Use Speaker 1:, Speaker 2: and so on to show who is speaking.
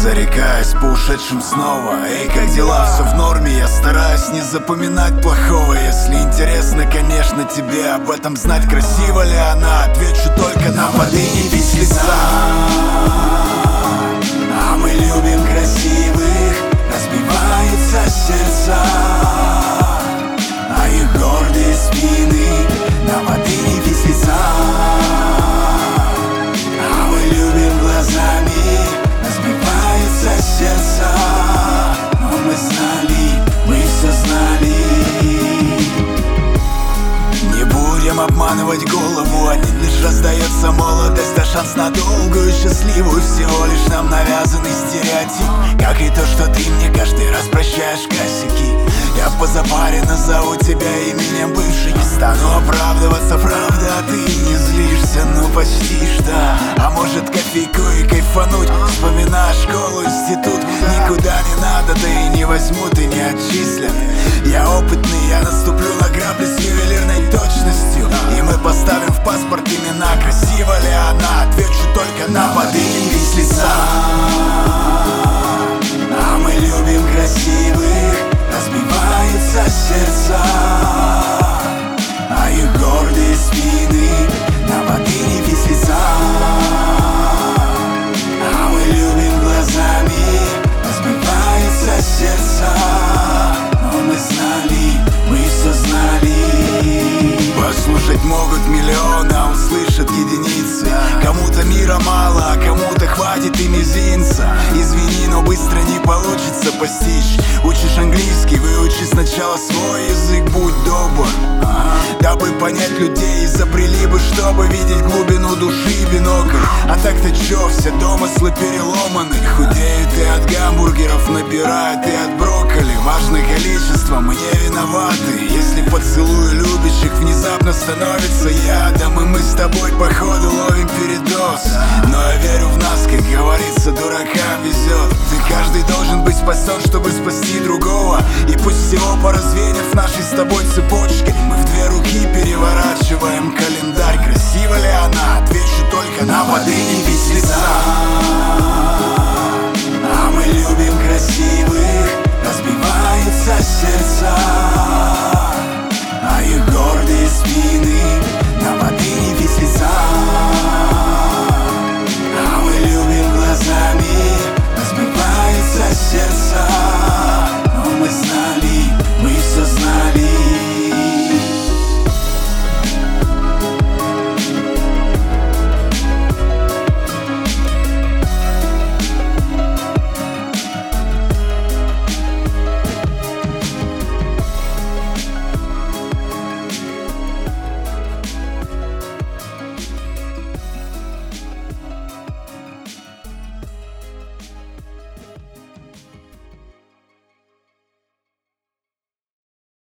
Speaker 1: зарекаюсь по ушедшим снова. Эй, как дела? Все в норме, я стараюсь не запоминать плохого. Если интересно, конечно, тебе об этом знать. Красива ли она? Отвечу только на воды и весь лица. А мы любим красивых, разбиваются сердца, а их гордые спины на воды не весь лица. А мы любим глазами, разбиваются сердца, но мы знали, мы все знали. Не будем обманывать голову, один лишь раздается молодость, а шанс на долгую и счастливую всего лишь нам навязанный стереотип. Как и то, что ты мне каждый раз прощаешь косяки. Я по запаре назову тебя именем бывшей. Не стану оправдываться, правда, а ты не злишься, ну почти что. А может кофейку и кайфануть, вспоминая школу, институт. Никуда не надо, да и не возьмут и не отчислят. Я опытный, я наступлю на грабли с ювелирной точностью, и мы поставим в паспорт имена. Красива ли она? Отвечу только на воды и весь лица. А мы любим красивых, разбиваются сердца, а их гордые спины на воды не весь лица. А мы любим глазами, разбиваются сердца, но мы знали, мы все знали. Послушать могут миллионы, а услышат единицы. Кому-то мира мало, а кому-то хватит и мизинца. Извини, но быстро не получится постичь. Учишь английский, выучи сначала свой язык, будь добр, дабы понять людей. Изобрели бы, чтобы видеть глубину души бинокль. А так-то чё, все домыслы переломаны. Худеют и от гамбургеров, набирают и от брокколи. Важное количество, мы не виноваты, если поцелуй любящих внезапно становится ядом. И мы с тобой походу ловим передоз. Но я верю в нас, как говорится, дуракам везет. Ты каждый должен быть спасен, чтобы спасти другого. И пусть всего пара звеньев в нашей с тобой цепочке, мы в две руки переворачиваем календарь. Красива ли она? Отвечу только на воды не весь лица.